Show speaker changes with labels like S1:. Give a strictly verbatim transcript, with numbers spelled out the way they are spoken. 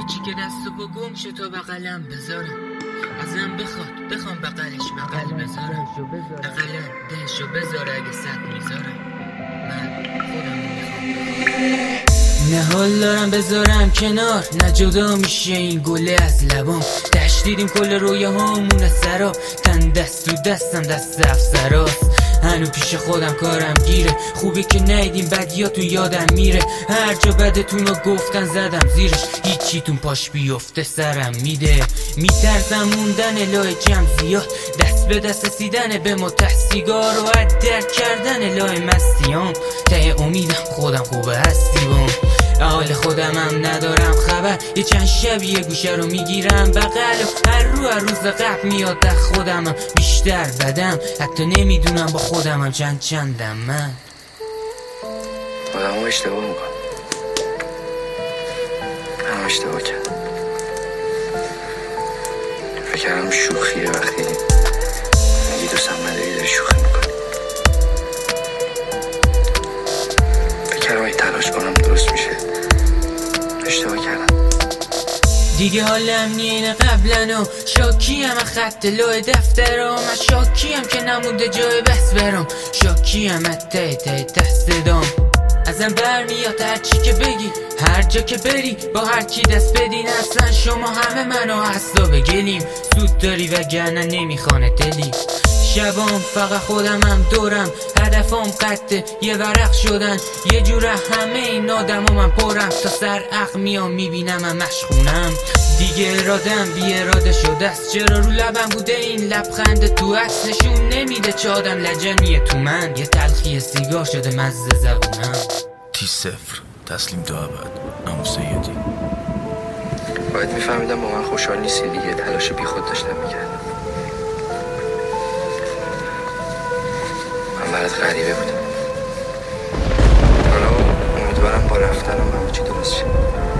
S1: چی که دست و با گم شد تا بغلم بذارم، ازم بخواد بخوام بغلش بغل بذارم، بغلم دهشو بذار اگه صد میذارم، من خودم میخوام. نه حال دارم بذارم کنار، نه جدا میشه این گله از لبام. تشدیدیم کل رویه هامون سرا، تن دست تو دستم دست افسراست. هنو پیش خودم کارم گیره، خوبی که نیدیم بدیاتون یادم میره. هر جا بدتون رو گفتن زدم زیرش، هیچیتون پاش بیفته سرم میده. میترسم موندن لای جمع زیاد، دست به دست رسیدن به مته سیگار و حد درک کردن لای مستیام. ته امیدم خودم خوبه هستی بام، حال خودم هم ندارم خبر. یه چند شب یه گوشه رو میگیرم بغل و هر رو هر روز قبل میاد در خودم هم بیشتر بدم. حتی نمیدونم با خودم هم چند چندم من.
S2: آدم ها اشتباه میکن، هم اشتباه کرد. فکر کردم شوخیه وقتی میگی دوستم نداری داری شوخی میکنی. فکر کردم اگه تلاش کنم درست میشه، اشتباه کردم.
S1: دیگه حالم نیه اینه قبلن و شاکیم از خط لای دفترم. من شاکیم که نمونده جای بس برم، شاکیم از ته ته دست دام. ازم برمیاد هر چی که بگی، هر جا که بری با هر کی دست بدین. اصلا شما همه منو اصلا بگلیم، زود داری وگرنه نمیخانه دلی. شبام فقط خودم هم دورم، هدفم قطع یه ورق شدن. یه جوره همه این آدم من پرم، تا سر عقل میام میبینم من مشخونم. دیگه ارادم بی اراده شده است، چرا رو لبم بوده این لبخند تو عکس نشون نمیده چه آدم لجنیه تو من. یه تلخی سیگار شده مزه زبونم.
S3: تی صفر تسلیم تا ابد. عمو سیدی
S2: باید میفهمیدم با من خوشحال نیستی دیگه، تلاش بی خود داشتم میکردم. من برات غریبه بودم، حالا امیدوارم با رفتنم همه چی درست شه.